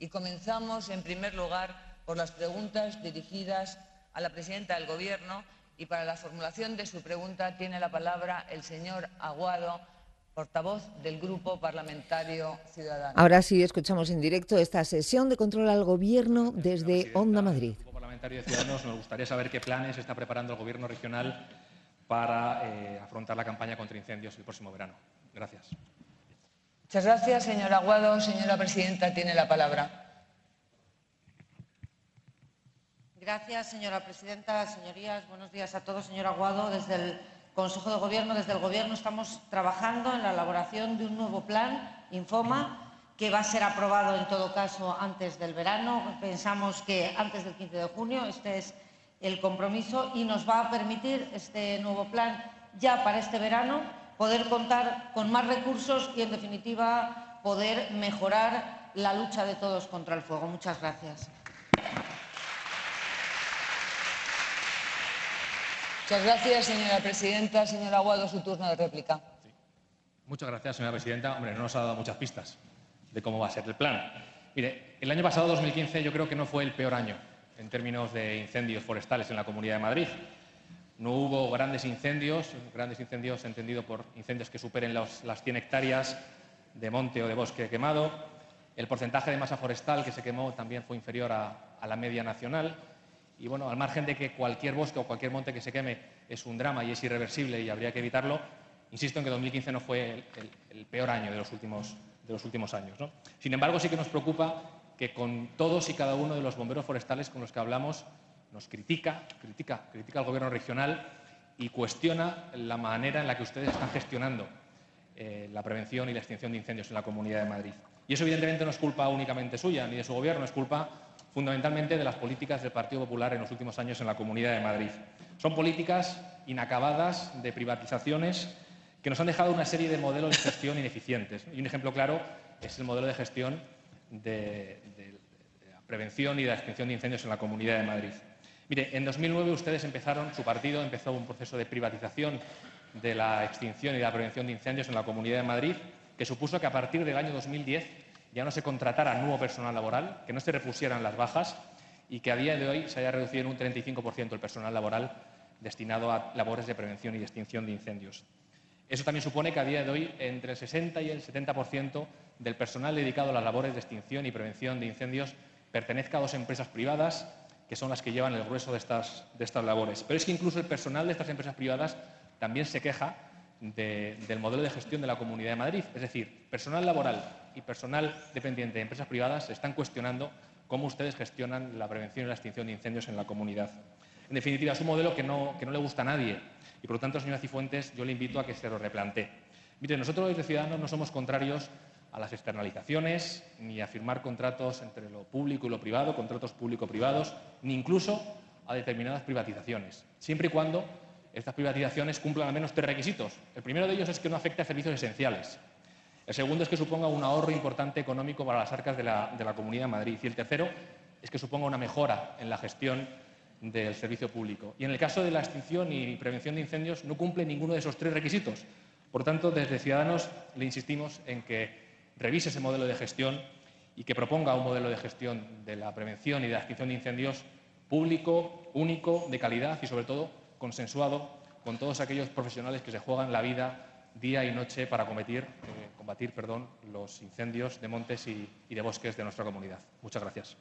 Y comenzamos, en primer lugar, por las preguntas dirigidas a la presidenta del Gobierno, y para la formulación de su pregunta tiene la palabra el señor Aguado, portavoz del Grupo Parlamentario Ciudadanos. Ahora sí escuchamos en directo esta sesión de control al Gobierno desde Onda Madrid. El Grupo Parlamentario de Ciudadanos nos gustaría saber qué planes está preparando el Gobierno regional para afrontar la campaña contra incendios el próximo verano. Gracias. Muchas gracias, señor Aguado. Señora presidenta, tiene la palabra. Gracias, señora presidenta. Señorías, buenos días a todos. Señor Aguado, desde el Consejo de Gobierno, desde el Gobierno, estamos trabajando en la elaboración de un nuevo plan, Infoma, que va a ser aprobado en todo caso antes del verano. Pensamos que antes del 15 de junio, este es el compromiso, y nos va a permitir este nuevo plan ya para este verano poder contar con más recursos y, en definitiva, poder mejorar la lucha de todos contra el fuego. Muchas gracias. Muchas gracias, señora presidenta. Señor Aguado, su turno de réplica. Sí. Muchas gracias, señora presidenta. Hombre, no nos ha dado muchas pistas de cómo va a ser el plan. Mire, el año pasado, 2015, yo creo que no fue el peor año en términos de incendios forestales en la Comunidad de Madrid. No hubo grandes incendios entendido por incendios que superen las 100 hectáreas de monte o de bosque quemado. El porcentaje de masa forestal que se quemó también fue inferior a la media nacional. Y bueno, al margen de que cualquier bosque o cualquier monte que se queme es un drama y es irreversible y habría que evitarlo, insisto en que 2015 no fue el peor año de los últimos años, ¿no? Sin embargo, sí que nos preocupa que con todos y cada uno de los bomberos forestales con los que hablamos nos critica al Gobierno regional y cuestiona la manera en la que ustedes están gestionando la prevención y la extinción de incendios en la Comunidad de Madrid. Y eso, evidentemente, no es culpa únicamente suya ni de su Gobierno, es culpa fundamentalmente de las políticas del Partido Popular en los últimos años en la Comunidad de Madrid. Son políticas inacabadas de privatizaciones que nos han dejado una serie de modelos de gestión ineficientes. Y un ejemplo claro es el modelo de gestión de la prevención y de la extinción de incendios en la Comunidad de Madrid. Mire, en 2009 su partido empezó un proceso de privatización de la extinción y de la prevención de incendios en la Comunidad de Madrid, que supuso que a partir del año 2010 ya no se contratara nuevo personal laboral, que no se repusieran las bajas y que a día de hoy se haya reducido en un 35% el personal laboral destinado a labores de prevención y de extinción de incendios. Eso también supone que a día de hoy entre el 60 y el 70% del personal dedicado a las labores de extinción y prevención de incendios pertenezca a dos empresas privadas, que son las que llevan el grueso de estas labores. Pero es que incluso el personal de estas empresas privadas también se queja del modelo de gestión de la Comunidad de Madrid. Es decir, personal laboral y personal dependiente de empresas privadas se están cuestionando cómo ustedes gestionan la prevención y la extinción de incendios en la comunidad. En definitiva, es un modelo que no le gusta a nadie y, por lo tanto, señora Cifuentes, yo le invito a que se lo replantee. Mire, nosotros desde Ciudadanos no somos contrarios a las externalizaciones, ni a firmar contratos entre lo público y lo privado, contratos público-privados, ni incluso a determinadas privatizaciones, siempre y cuando estas privatizaciones cumplan al menos 3 requisitos. El primero de ellos es que no afecte a servicios esenciales. El segundo es que suponga un ahorro importante económico para las arcas de la Comunidad de Madrid. Y el tercero es que suponga una mejora en la gestión del servicio público. Y en el caso de la extinción y prevención de incendios no cumple ninguno de esos 3 requisitos. Por tanto, desde Ciudadanos le insistimos en que revise ese modelo de gestión y que proponga un modelo de gestión de la prevención y de la extinción de incendios público, único, de calidad y, sobre todo, consensuado con todos aquellos profesionales que se juegan la vida día y noche para combatir los incendios de montes y de bosques de nuestra comunidad. Muchas gracias.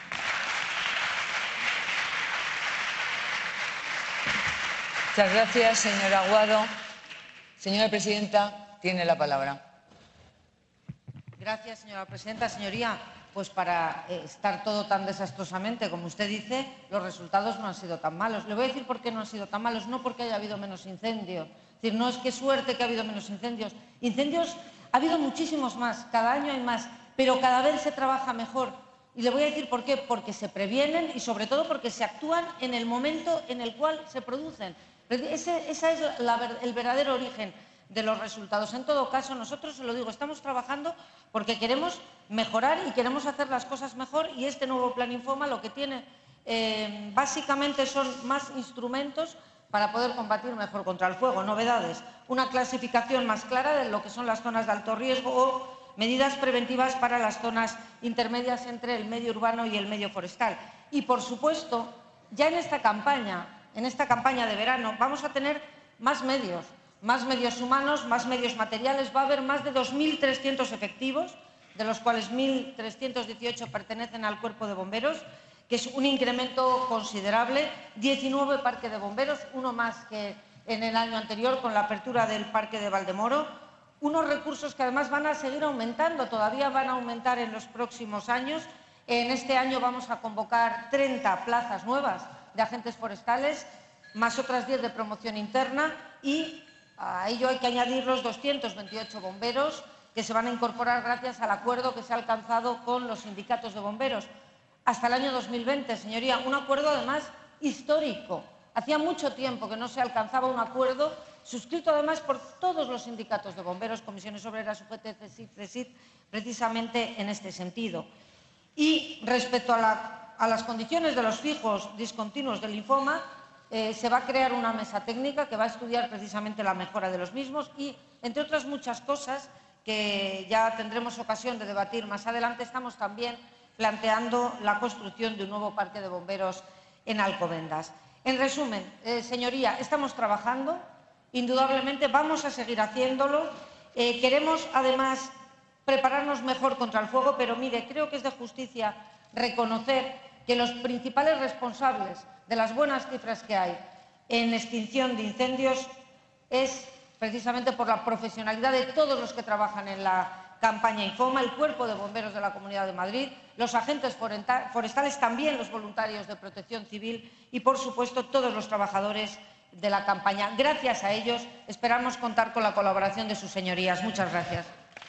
Muchas gracias, señor Aguado. Señora presidenta, tiene la palabra. Gracias, señora presidenta. Señoría, pues para estar todo tan desastrosamente como usted dice, los resultados no han sido tan malos. Le voy a decir por qué no han sido tan malos. No porque haya habido menos incendios. Es decir, no es que suerte que ha habido menos incendios. Incendios ha habido muchísimos más. Cada año hay más. Pero cada vez se trabaja mejor. Y le voy a decir por qué. Porque se previenen y, sobre todo, porque se actúan en el momento en el cual se producen. Ese es el verdadero origen de los resultados. En todo caso, nosotros, se lo digo, estamos trabajando porque queremos mejorar y queremos hacer las cosas mejor, y este nuevo plan Infoma lo que tiene básicamente son más instrumentos para poder combatir mejor contra el fuego. Novedades: una clasificación más clara de lo que son las zonas de alto riesgo o medidas preventivas para las zonas intermedias entre el medio urbano y el medio forestal. Y, por supuesto, ya en esta campaña de verano, vamos a tener más medios humanos, más medios materiales. Va a haber más de 2.300 efectivos, de los cuales 1.318 pertenecen al Cuerpo de Bomberos, que es un incremento considerable. 19 parques de bomberos, uno más que en el año anterior con la apertura del Parque de Valdemoro. Unos recursos que además van a seguir aumentando, todavía van a aumentar en los próximos años. En este año vamos a convocar 30 plazas nuevas de agentes forestales, más otras 10 de promoción interna, y a ello hay que añadir los 228 bomberos que se van a incorporar gracias al acuerdo que se ha alcanzado con los sindicatos de bomberos hasta el año 2020, señoría. Un acuerdo además histórico. Hacía mucho tiempo que no se alcanzaba un acuerdo suscrito además por todos los sindicatos de bomberos, Comisiones Obreras, UGT, CSIC, precisamente en este sentido. Y respecto a las condiciones de los fijos discontinuos del linfoma, se va a crear una mesa técnica que va a estudiar precisamente la mejora de los mismos y, entre otras muchas cosas que ya tendremos ocasión de debatir más adelante, estamos también planteando la construcción de un nuevo parque de bomberos en Alcobendas. En resumen, señoría, estamos trabajando, indudablemente vamos a seguir haciéndolo. Queremos, además, prepararnos mejor contra el fuego, pero mire, creo que es de justicia reconocer que los principales responsables de las buenas cifras que hay en extinción de incendios es precisamente por la profesionalidad de todos los que trabajan en la campaña Infoma, el Cuerpo de Bomberos de la Comunidad de Madrid, los agentes forestales, también los voluntarios de Protección Civil y, por supuesto, todos los trabajadores de la campaña. Gracias a ellos esperamos contar con la colaboración de sus señorías. Muchas gracias.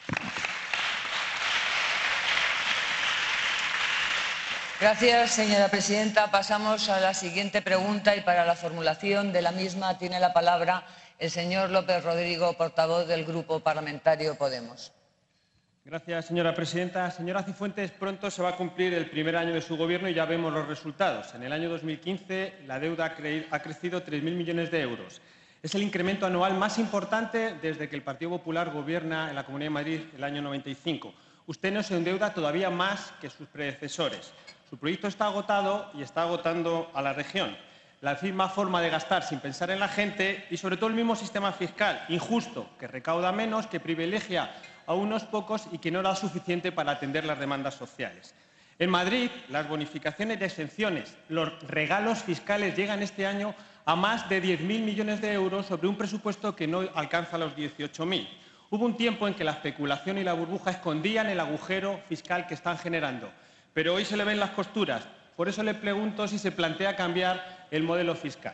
Gracias, señora presidenta. Pasamos a la siguiente pregunta y para la formulación de la misma tiene la palabra el señor López Rodrigo, portavoz del Grupo Parlamentario Podemos. Gracias, señora presidenta. Señora Cifuentes, pronto se va a cumplir el primer año de su gobierno y ya vemos los resultados. En el año 2015 la deuda ha crecido 3.000 millones de euros. Es el incremento anual más importante desde que el Partido Popular gobierna en la Comunidad de Madrid el año 95. Usted no se endeuda todavía más que sus predecesores. Su proyecto está agotado y está agotando a la región. La misma forma de gastar sin pensar en la gente y, sobre todo, el mismo sistema fiscal injusto, que recauda menos, que privilegia a unos pocos y que no da suficiente para atender las demandas sociales. En Madrid, las bonificaciones y exenciones, los regalos fiscales llegan este año a más de 10.000 millones de euros sobre un presupuesto que no alcanza los 18.000. Hubo un tiempo en que la especulación y la burbuja escondían el agujero fiscal que están generando, pero hoy se le ven las costuras. Por eso le pregunto si se plantea cambiar el modelo fiscal.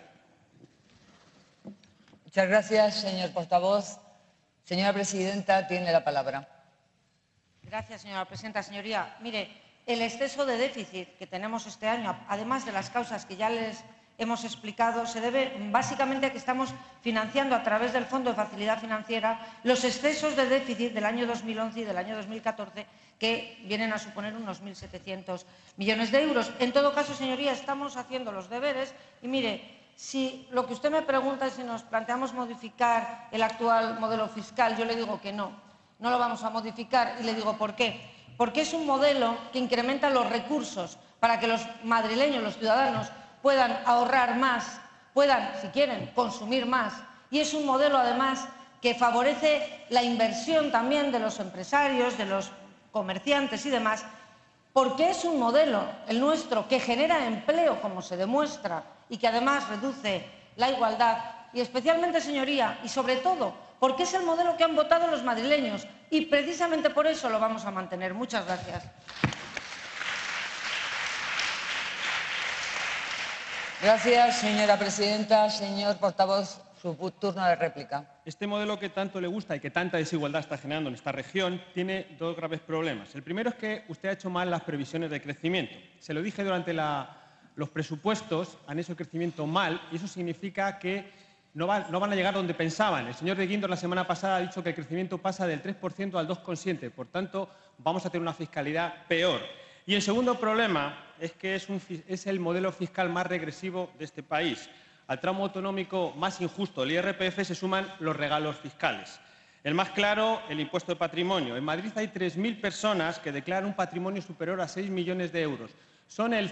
Muchas gracias, señor portavoz. Señora presidenta, tiene la palabra. Gracias, señora presidenta. Señoría, mire, el exceso de déficit que tenemos este año, además de las causas que ya les hemos explicado, se debe básicamente a que estamos financiando a través del Fondo de Facilidad Financiera los excesos de déficit del año 2011 y del año 2014, que vienen a suponer unos 1.700 millones de euros. En todo caso, señoría, estamos haciendo los deberes y, mire, si lo que usted me pregunta es si nos planteamos modificar el actual modelo fiscal, yo le digo que no lo vamos a modificar y le digo por qué. Porque es un modelo que incrementa los recursos para que los madrileños, los ciudadanos, puedan ahorrar más, puedan, si quieren, consumir más. Y es un modelo, además, que favorece la inversión también de los empresarios, de los comerciantes y demás, porque es un modelo, el nuestro, que genera empleo, como se demuestra, y que además reduce la igualdad. Y especialmente, señoría, y sobre todo, porque es el modelo que han votado los madrileños. Y precisamente por eso lo vamos a mantener. Muchas gracias. Gracias, señora presidenta. Señor portavoz, su turno de réplica. Este modelo que tanto le gusta y que tanta desigualdad está generando en esta región tiene dos graves problemas. El primero es que usted ha hecho mal las previsiones de crecimiento. Se lo dije durante los presupuestos, han hecho el crecimiento mal y eso significa que no van a llegar donde pensaban. El señor de Guindos la semana pasada ha dicho que el crecimiento pasa del 3% al 2,7%. Por tanto, vamos a tener una fiscalidad peor. Y el segundo problema es que es el modelo fiscal más regresivo de este país. Al tramo autonómico más injusto, el IRPF, se suman los regalos fiscales. El más claro, el impuesto de patrimonio. En Madrid hay 3.000 personas que declaran un patrimonio superior a 6 millones de euros. Son el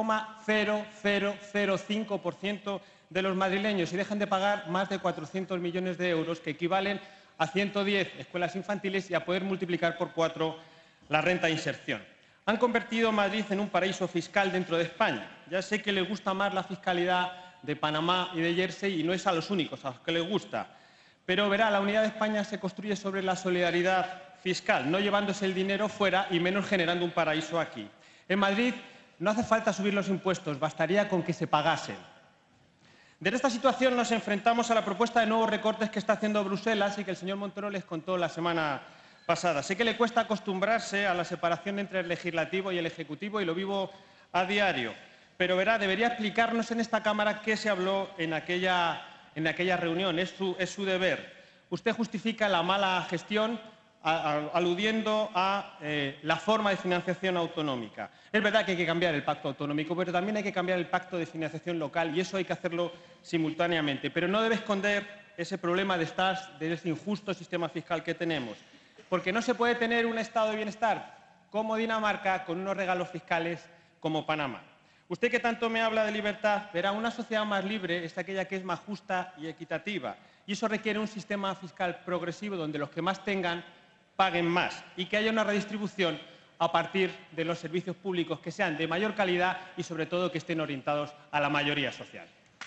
0,0005% de los madrileños y dejan de pagar más de 400 millones de euros, que equivalen a 110 escuelas infantiles y a poder multiplicar por 4 la renta de inserción. Han convertido Madrid en un paraíso fiscal dentro de España. Ya sé que les gusta más la fiscalidad de Panamá y de Jersey y no es a los únicos a los que les gusta. Pero verá, la unidad de España se construye sobre la solidaridad fiscal, no llevándose el dinero fuera y menos generando un paraíso aquí. En Madrid no hace falta subir los impuestos, bastaría con que se pagasen. Desde esta situación nos enfrentamos a la propuesta de nuevos recortes que está haciendo Bruselas y que el señor Montoro les contó la semana pasada. Sé que le cuesta acostumbrarse a la separación entre el legislativo y el ejecutivo y lo vivo a diario. Pero verá, debería explicarnos en esta Cámara qué se habló en aquella reunión. Es su deber. Usted justifica la mala gestión aludiendo a la forma de financiación autonómica. Es verdad que hay que cambiar el pacto autonómico, pero también hay que cambiar el pacto de financiación local y eso hay que hacerlo simultáneamente. Pero no debe esconder ese problema de ese injusto sistema fiscal que tenemos. Porque no se puede tener un estado de bienestar como Dinamarca con unos regalos fiscales como Panamá. Usted que tanto me habla de libertad, verá, una sociedad más libre es aquella que es más justa y equitativa. Y eso requiere un sistema fiscal progresivo donde los que más tengan paguen más y que haya una redistribución a partir de los servicios públicos que sean de mayor calidad y, sobre todo, que estén orientados a la mayoría social.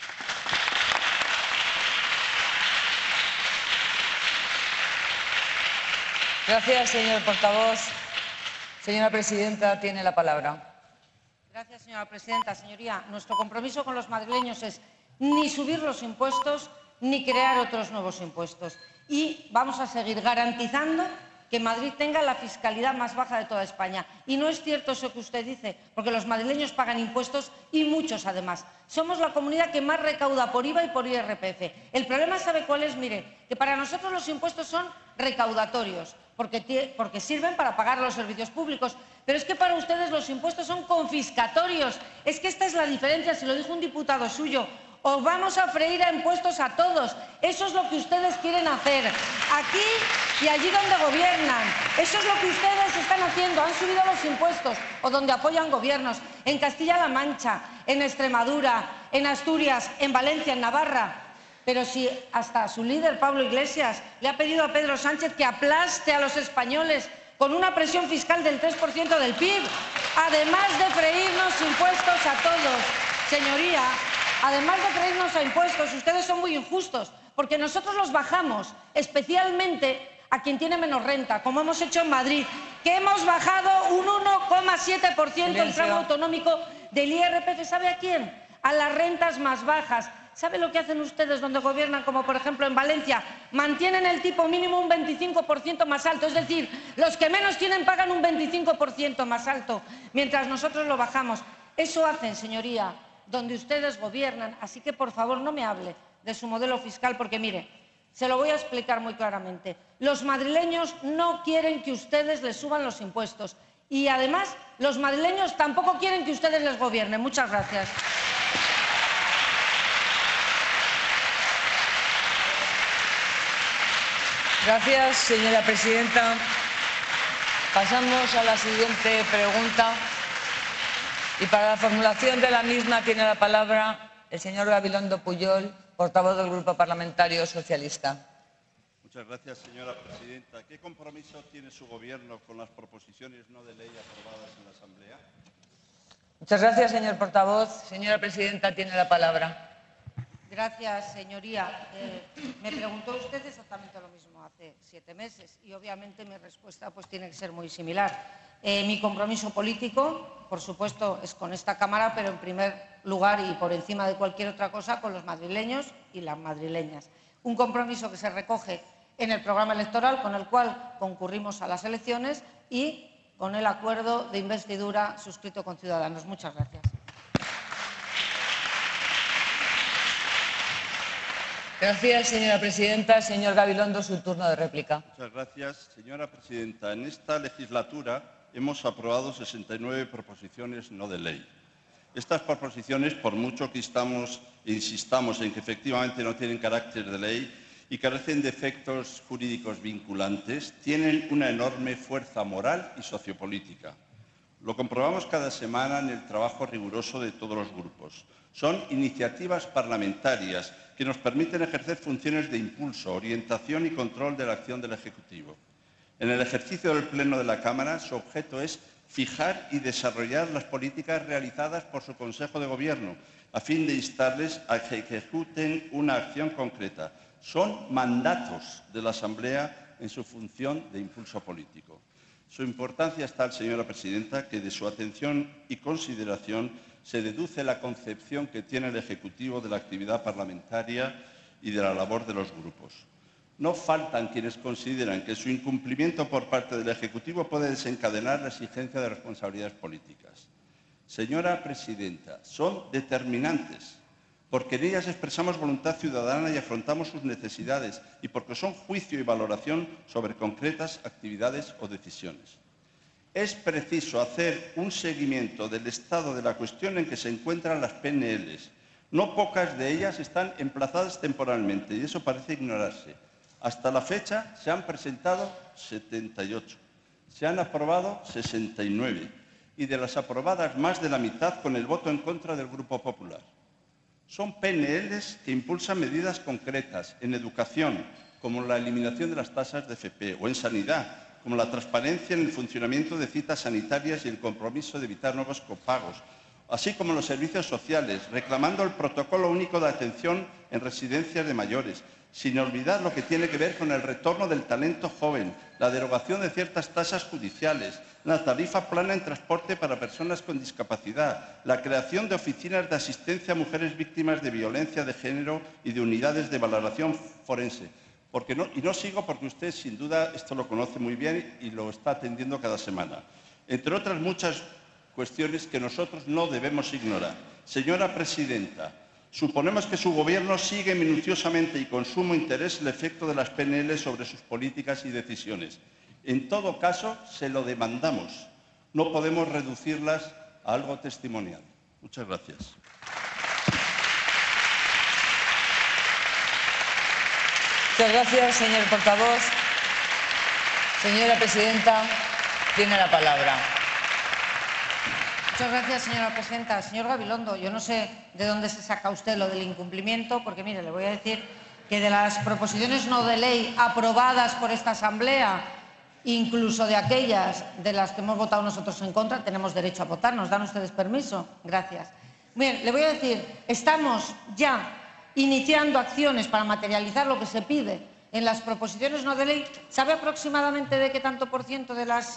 Gracias, señor portavoz. Señora presidenta, tiene la palabra. Gracias, señora presidenta. Señoría, nuestro compromiso con los madrileños es ni subir los impuestos ni crear otros nuevos impuestos. Y vamos a seguir garantizando que Madrid tenga la fiscalidad más baja de toda España. Y no es cierto eso que usted dice, porque los madrileños pagan impuestos y muchos además. Somos la comunidad que más recauda por IVA y por IRPF. El problema, ¿sabe cuál es? Mire, que para nosotros los impuestos son recaudatorios, porque sirven para pagar los servicios públicos. Pero es que para ustedes los impuestos son confiscatorios. Es que esta es la diferencia, se lo dijo un diputado suyo. Os vamos a freír a impuestos a todos. Eso es lo que ustedes quieren hacer, aquí y allí donde gobiernan. Eso es lo que ustedes están haciendo. Han subido los impuestos o donde apoyan gobiernos. En Castilla-La Mancha, en Extremadura, en Asturias, en Valencia, en Navarra. Pero si hasta su líder, Pablo Iglesias, le ha pedido a Pedro Sánchez que aplaste a los españoles con una presión fiscal del 3% del PIB, además de freírnos impuestos a todos. Señoría, además de freírnos a impuestos, ustedes son muy injustos, porque nosotros los bajamos, especialmente a quien tiene menos renta, como hemos hecho en Madrid, que hemos bajado un 1,7% el tramo autonómico del IRPF. ¿Sabe a quién? A las rentas más bajas. ¿Sabe lo que hacen ustedes donde gobiernan, como por ejemplo en Valencia? Mantienen el tipo mínimo un 25% más alto, es decir, los que menos tienen pagan un 25% más alto, mientras nosotros lo bajamos. Eso hacen, señoría, donde ustedes gobiernan. Así que, por favor, no me hable de su modelo fiscal, porque, mire, se lo voy a explicar muy claramente. Los madrileños no quieren que ustedes les suban los impuestos y, además, los madrileños tampoco quieren que ustedes les gobiernen. Muchas gracias. Gracias, señora presidenta. Pasamos a la siguiente pregunta. Y para la formulación de la misma tiene la palabra el señor Gabilondo Pujol, portavoz del Grupo Parlamentario Socialista. Muchas gracias, señora presidenta. ¿Qué compromiso tiene su Gobierno con las proposiciones no de ley aprobadas en la Asamblea? Muchas gracias, señor portavoz. Señora presidenta, tiene la palabra. Gracias, señoría. Me preguntó usted exactamente lo mismo hace 7 meses y obviamente mi respuesta pues tiene que ser muy similar. Mi compromiso político, por supuesto, es con esta Cámara, pero en primer lugar y por encima de cualquier otra cosa con los madrileños y las madrileñas. Un compromiso que se recoge en el programa electoral con el cual concurrimos a las elecciones y con el acuerdo de investidura suscrito con Ciudadanos. Muchas gracias. Gracias, señora presidenta. Señor Gabilondo, su turno de réplica. Muchas gracias, señora presidenta. En esta legislatura hemos aprobado 69 proposiciones no de ley. Estas proposiciones, por mucho que insistamos en que efectivamente no tienen carácter de ley, y carecen de efectos jurídicos vinculantes, tienen una enorme fuerza moral y sociopolítica. Lo comprobamos cada semana en el trabajo riguroso de todos los grupos. Son iniciativas parlamentarias que nos permiten ejercer funciones de impulso, orientación y control de la acción del Ejecutivo. En el ejercicio del Pleno de la Cámara, su objeto es fijar y desarrollar las políticas realizadas por su Consejo de Gobierno, a fin de instarles a que ejecuten una acción concreta. Son mandatos de la Asamblea en su función de impulso político. Su importancia es tal, señora presidenta, que de su atención y consideración se deduce la concepción que tiene el Ejecutivo de la actividad parlamentaria y de la labor de los grupos. No faltan quienes consideran que su incumplimiento por parte del Ejecutivo puede desencadenar la exigencia de responsabilidades políticas. Señora presidenta, son determinantes, porque en ellas expresamos voluntad ciudadana y afrontamos sus necesidades, y porque son juicio y valoración sobre concretas actividades o decisiones. Es preciso hacer un seguimiento del estado de la cuestión en que se encuentran las PNL. No pocas de ellas están emplazadas temporalmente, y eso parece ignorarse. Hasta la fecha se han presentado 78, se han aprobado 69, y de las aprobadas más de la mitad con el voto en contra del Grupo Popular. Son PNLs que impulsan medidas concretas en educación, como la eliminación de las tasas de FP, o en sanidad, como la transparencia en el funcionamiento de citas sanitarias y el compromiso de evitar nuevos copagos, así como en los servicios sociales, reclamando el protocolo único de atención en residencias de mayores, sin olvidar lo que tiene que ver con el retorno del talento joven, la derogación de ciertas tasas judiciales, la tarifa plana en transporte para personas con discapacidad, la creación de oficinas de asistencia a mujeres víctimas de violencia de género y de unidades de valoración forense. No sigo porque usted, sin duda, esto lo conoce muy bien y lo está atendiendo cada semana. Entre otras muchas cuestiones que nosotros no debemos ignorar. Señora presidenta, suponemos que su Gobierno sigue minuciosamente y con sumo interés el efecto de las PNL sobre sus políticas y decisiones. En todo caso, se lo demandamos. No podemos reducirlas a algo testimonial. Muchas gracias. Muchas gracias, señor portavoz. Señora presidenta, tiene la palabra. Muchas gracias, señora presidenta. Señor Gabilondo, yo no sé de dónde se saca usted lo del incumplimiento, porque, mire, le voy a decir que de las proposiciones no de ley aprobadas por esta Asamblea, incluso de aquellas de las que hemos votado nosotros en contra, tenemos derecho a votar. ¿Nos dan ustedes permiso? Gracias. Bien, le voy a decir, estamos ya iniciando acciones para materializar lo que se pide en las proposiciones no de ley. ¿Sabe aproximadamente de qué tanto por ciento de las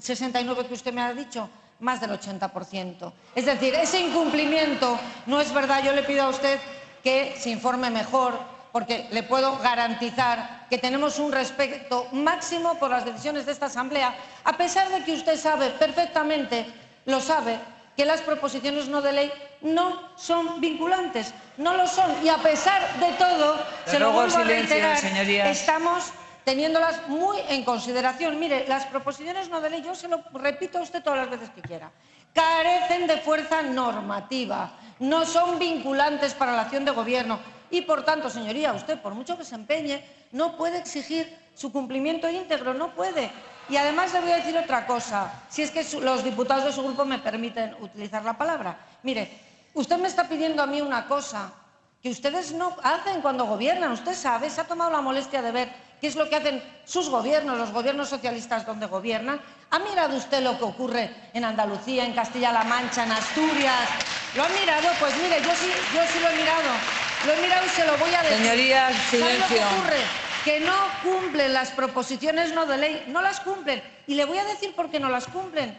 69 que usted me ha dicho? Más del 80%. Es decir, ese incumplimiento no es verdad. Yo le pido a usted que se informe mejor, porque le puedo garantizar que tenemos un respeto máximo por las decisiones de esta Asamblea, a pesar de que usted sabe perfectamente, lo sabe, que las proposiciones no de ley no son vinculantes, no lo son. Y a pesar de todo, se lo vuelvo a reiterar, estamos teniéndolas muy en consideración. Mire, las proposiciones no de ley, yo se lo repito a usted todas las veces que quiera, carecen de fuerza normativa, no son vinculantes para la acción de gobierno y, por tanto, señoría, usted, por mucho que se empeñe, no puede exigir su cumplimiento íntegro, no puede. Y además le voy a decir otra cosa, si es que los diputados de su grupo me permiten utilizar la palabra. Mire, usted me está pidiendo a mí una cosa que ustedes no hacen cuando gobiernan. Usted sabe, se ha tomado la molestia de ver qué es lo que hacen sus gobiernos, los gobiernos socialistas donde gobiernan. ¿Ha mirado usted lo que ocurre en Andalucía, en Castilla-La Mancha, en Asturias? ¿Lo ha mirado? Pues mire, yo sí lo he mirado. Lo he mirado y se lo voy a decir. Señorías, silencio. ¿Sabe lo que ocurre? Que no cumplen las proposiciones no de ley, no las cumplen. Y le voy a decir por qué no las cumplen.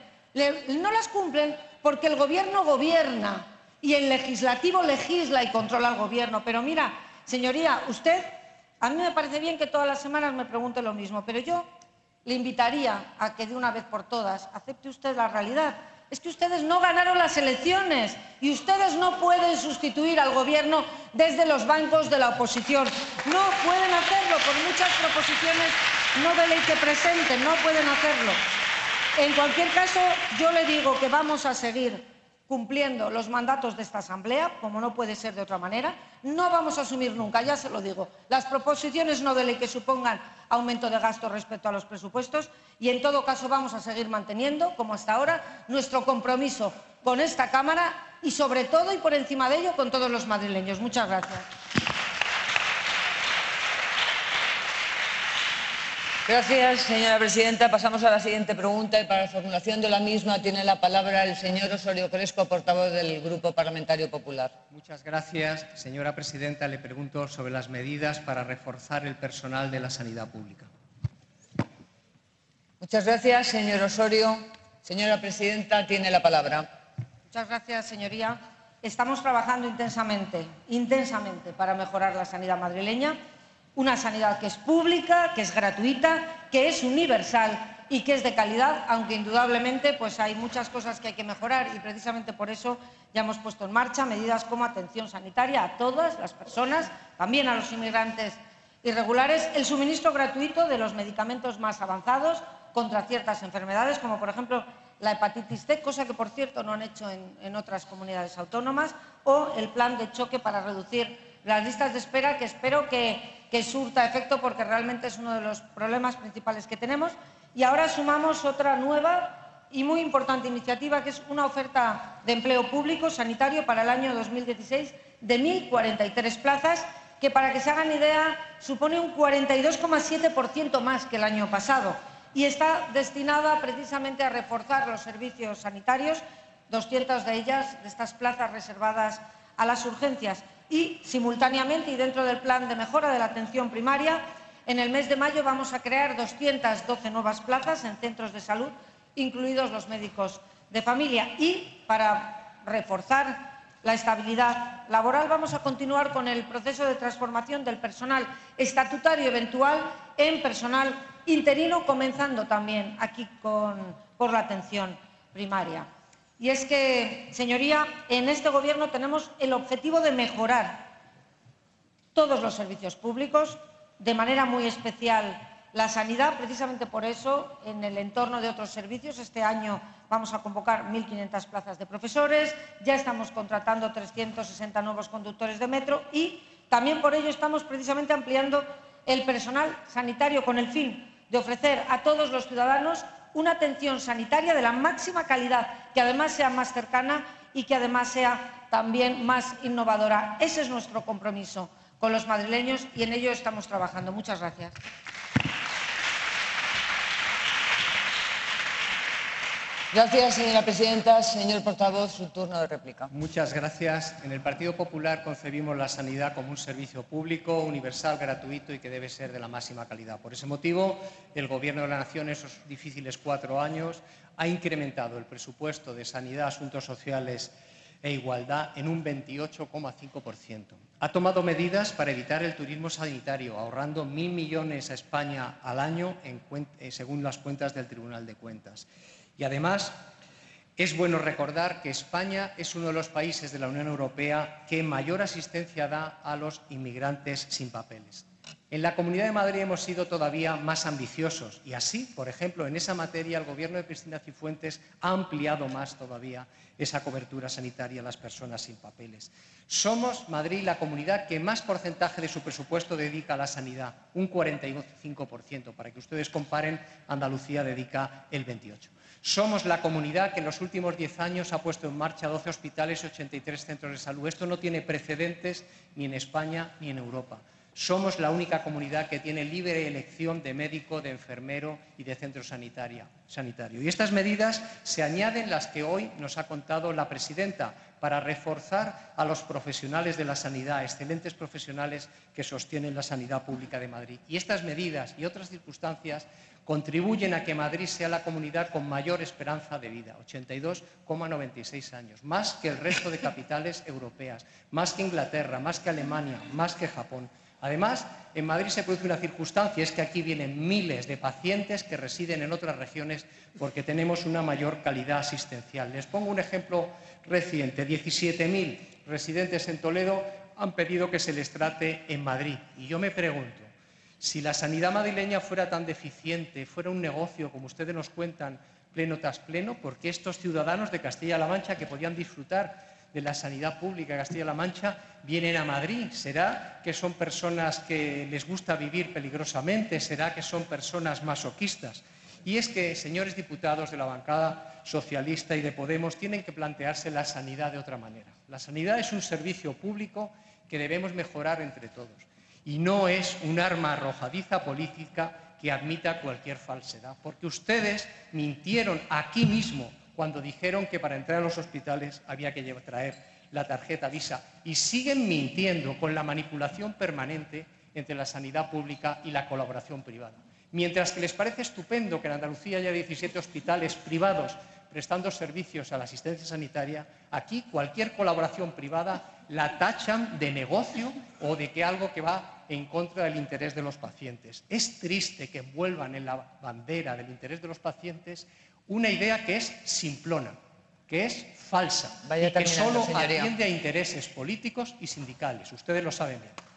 No las cumplen porque el Gobierno gobierna y el Legislativo legisla y controla al Gobierno. Pero mira, señoría, usted, a mí me parece bien que todas las semanas me pregunte lo mismo, pero yo le invitaría a que de una vez por todas acepte usted la realidad. Es que ustedes no ganaron las elecciones y ustedes no pueden sustituir al Gobierno desde los bancos de la oposición. No pueden hacerlo por muchas proposiciones no de ley que presenten, no pueden hacerlo. En cualquier caso, yo le digo que vamos a seguir cumpliendo los mandatos de esta Asamblea, como no puede ser de otra manera. No vamos a asumir nunca, ya se lo digo, las proposiciones no de ley que supongan aumento de gasto respecto a los presupuestos y, en todo caso, vamos a seguir manteniendo, como hasta ahora, nuestro compromiso con esta Cámara y, sobre todo y por encima de ello, con todos los madrileños. Muchas gracias. Gracias, señora presidenta. Pasamos a la siguiente pregunta y para la formulación de la misma tiene la palabra el señor Osorio Crespo, portavoz del Grupo Parlamentario Popular. Muchas gracias, señora presidenta. Le pregunto sobre las medidas para reforzar el personal de la sanidad pública. Muchas gracias, señor Osorio. Señora presidenta, tiene la palabra. Muchas gracias, señoría. Estamos trabajando intensamente para mejorar la sanidad madrileña. Una sanidad que es pública, que es gratuita, que es universal y que es de calidad, aunque indudablemente pues hay muchas cosas que hay que mejorar y precisamente por eso ya hemos puesto en marcha medidas como atención sanitaria a todas las personas, también a los inmigrantes irregulares, el suministro gratuito de los medicamentos más avanzados contra ciertas enfermedades, como por ejemplo la hepatitis C, cosa que por cierto no han hecho en otras comunidades autónomas, o el plan de choque para reducir las listas de espera, que espero que surta efecto porque realmente es uno de los problemas principales que tenemos. Y ahora sumamos otra nueva y muy importante iniciativa, que es una oferta de empleo público sanitario para el año 2016 de 1.043 plazas, que, para que se hagan idea, supone un 42,7% más que el año pasado y está destinada precisamente a reforzar los servicios sanitarios, 200 de ellas, de estas plazas reservadas a las urgencias. Y, simultáneamente, y dentro del plan de mejora de la atención primaria, en el mes de mayo vamos a crear 212 nuevas plazas en centros de salud, incluidos los médicos de familia. Y, para reforzar la estabilidad laboral, vamos a continuar con el proceso de transformación del personal estatutario eventual en personal interino, comenzando también aquí por la atención primaria. Y es que, señoría, en este Gobierno tenemos el objetivo de mejorar todos los servicios públicos, de manera muy especial la sanidad. Precisamente por eso, en el entorno de otros servicios, este año vamos a convocar 1.500 plazas de profesores, ya estamos contratando 360 nuevos conductores de metro y también por ello estamos precisamente ampliando el personal sanitario con el fin de ofrecer a todos los ciudadanos una atención sanitaria de la máxima calidad, que además sea más cercana y que además sea también más innovadora. Ese es nuestro compromiso con los madrileños y en ello estamos trabajando. Muchas gracias. Gracias, señora presidenta. Señor portavoz, su turno de réplica. Muchas gracias. En el Partido Popular concebimos la sanidad como un servicio público, universal, gratuito y que debe ser de la máxima calidad. Por ese motivo, el Gobierno de la Nación, en esos difíciles 4 años, ha incrementado el presupuesto de Sanidad, Asuntos Sociales e Igualdad en un 28,5%. Ha tomado medidas para evitar el turismo sanitario, ahorrando 1.000 millones a España al año, según las cuentas del Tribunal de Cuentas. Y además, es bueno recordar que España es uno de los países de la Unión Europea que mayor asistencia da a los inmigrantes sin papeles. En la Comunidad de Madrid hemos sido todavía más ambiciosos y así, por ejemplo, en esa materia el Gobierno de Cristina Cifuentes ha ampliado más todavía esa cobertura sanitaria a las personas sin papeles. Somos, Madrid, la comunidad que más porcentaje de su presupuesto dedica a la sanidad, un 45%. Para que ustedes comparen, Andalucía dedica el 28%. Somos la comunidad que en los últimos 10 años ha puesto en marcha 12 hospitales y 83 centros de salud. Esto no tiene precedentes ni en España ni en Europa. Somos la única comunidad que tiene libre elección de médico, de enfermero y de centro sanitario. Y estas medidas se añaden las que hoy nos ha contado la presidenta para reforzar a los profesionales de la sanidad, excelentes profesionales que sostienen la sanidad pública de Madrid. Y estas medidas y otras circunstancias contribuyen a que Madrid sea la comunidad con mayor esperanza de vida, 82,96 años, más que el resto de capitales europeas, más que Inglaterra, más que Alemania, más que Japón. Además, en Madrid se produce una circunstancia, es que aquí vienen miles de pacientes que residen en otras regiones porque tenemos una mayor calidad asistencial. Les pongo un ejemplo reciente. 17.000 residentes en Toledo han pedido que se les trate en Madrid. Y yo me pregunto, si la sanidad madrileña fuera tan deficiente, fuera un negocio, como ustedes nos cuentan, pleno tras pleno, porque estos ciudadanos de Castilla-La Mancha que podían disfrutar de la sanidad pública de Castilla-La Mancha vienen a Madrid? ¿Será que son personas que les gusta vivir peligrosamente? ¿Será que son personas masoquistas? Y es que, señores diputados de la bancada socialista y de Podemos, tienen que plantearse la sanidad de otra manera. La sanidad es un servicio público que debemos mejorar entre todos y no es un arma arrojadiza política que admita cualquier falsedad, porque ustedes mintieron aquí mismo cuando dijeron que para entrar a los hospitales había que traer la tarjeta Visa, y siguen mintiendo con la manipulación permanente entre la sanidad pública y la colaboración privada. Mientras que les parece estupendo que en Andalucía haya 17 hospitales privados prestando servicios a la asistencia sanitaria, aquí cualquier colaboración privada la tachan de negocio o de que algo que va en contra del interés de los pacientes. Es triste que envuelvan en la bandera del interés de los pacientes una idea que es simplona, que es falsa y que solo atiende a intereses políticos y sindicales. Ustedes lo saben bien.